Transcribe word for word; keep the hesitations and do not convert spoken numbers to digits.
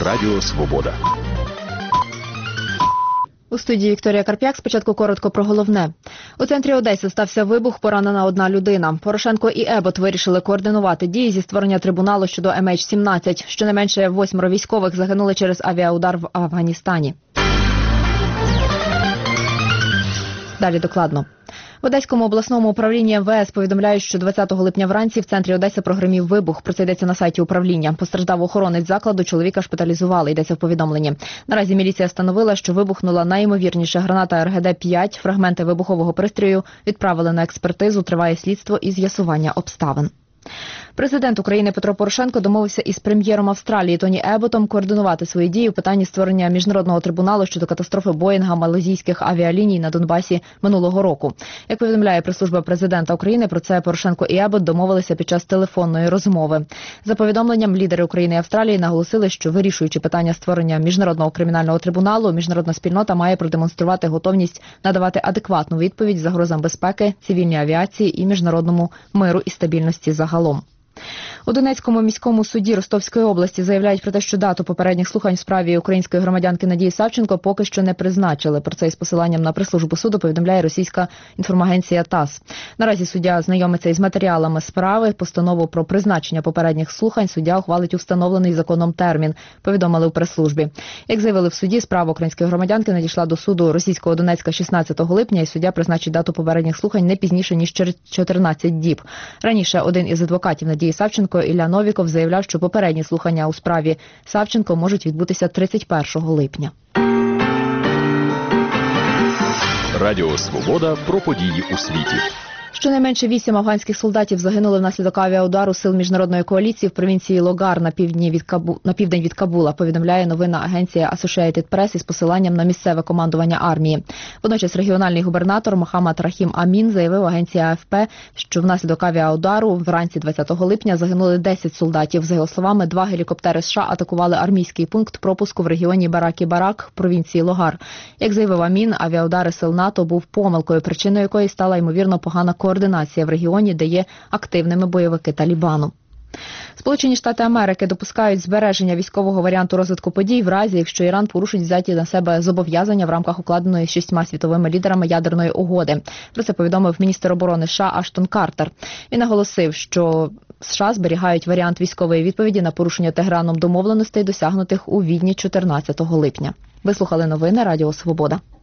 Радіо Свобода. У студії Вікторія Карп'як. Спочатку коротко про головне. У центрі Одеси стався вибух, поранена одна людина. Порошенко і Ебот вирішили координувати дії зі створення трибуналу щодо ем ейч сімнадцять. Щонайменше восьмеро військових загинули через авіаудар в Афганістані. Далі докладно. В Одеському обласному управлінні ем ве ес повідомляють, що двадцятого липня вранці в центрі Одеси прогримів вибух. Про це йдеться на сайті управління. Постраждав охоронець закладу, чоловіка шпиталізували, йдеться в повідомленні. Наразі міліція встановила, що вибухнула найімовірніше граната ер ге де п'ять. Фрагменти вибухового пристрою відправили на експертизу. Триває слідство і з'ясування обставин. Президент України Петро Порошенко домовився із прем'єром Австралії Тоні Еботом координувати свої дії у питанні створення міжнародного трибуналу щодо катастрофи Боїнга малайзійських авіаліній на Донбасі минулого року. Як повідомляє прес-служба президента України, про це Порошенко і Ебот домовилися під час телефонної розмови. За повідомленням, лідери України і Австралії наголосили, що вирішуючи питання створення міжнародного кримінального трибуналу, міжнародна спільнота має продемонструвати готовність надавати адекватну відповідь загрозам безпеки, цивільній авіації і міжнародному миру і стабільності загалом. У Донецькому міському суді Ростовської області заявляють про те, що дату попередніх слухань в справі української громадянки Надії Савченко поки що не призначили. Про це із посиланням на прес-службу суду повідомляє російська інформагенція ТАСС. Наразі суддя знайомиться із матеріалами справи. Постанову про призначення попередніх слухань суддя ухвалить у встановлений законом термін, повідомили у прес-службі. Як заявили в суді, справа української громадянки надійшла до суду російського Донецька шістнадцятого липня, і суддя призначить дату попередніх слухань не пізніше, ніж через чотирнадцять діб. Раніше один із адвокатів Надії Савченко, Ілля Новіков, заявляв, що попередні слухання у справі Савченко можуть відбутися тридцять першого липня. Радіо Свобода про події у світі. Щонайменше вісім афганських солдатів загинули внаслідок авіаудару сил міжнародної коаліції в провінції Логар на півдні від Кабу... на південь від Кабула, повідомляє новинна агенція Associated Press із посиланням на місцеве командування армії. Водночас регіональний губернатор Мохаммад Рахім Амін заявив агенції а еф пе, що внаслідок авіаудару вранці двадцятого липня загинули десять солдатів. За його словами, два гелікоптери США атакували армійський пункт пропуску в регіоні Баракі-Барак провінції Логар. Як заявив Амін, авіаудари сил НАТО був помилкою, причиною якої стала, ймовірно, погана координація в регіоні, де є активними бойовики Талібану. Сполучені Штати Америки допускають збереження військового варіанту розвитку подій в разі, якщо Іран порушить взяті на себе зобов'язання в рамках укладеної шістьма світовими лідерами ядерної угоди. Про це повідомив міністр оборони США Аштон Картер. Він наголосив, що США зберігають варіант військової відповіді на порушення Тегераном домовленостей, досягнутих у Відні чотирнадцятого липня. Ви слухали новини Радіо Свобода.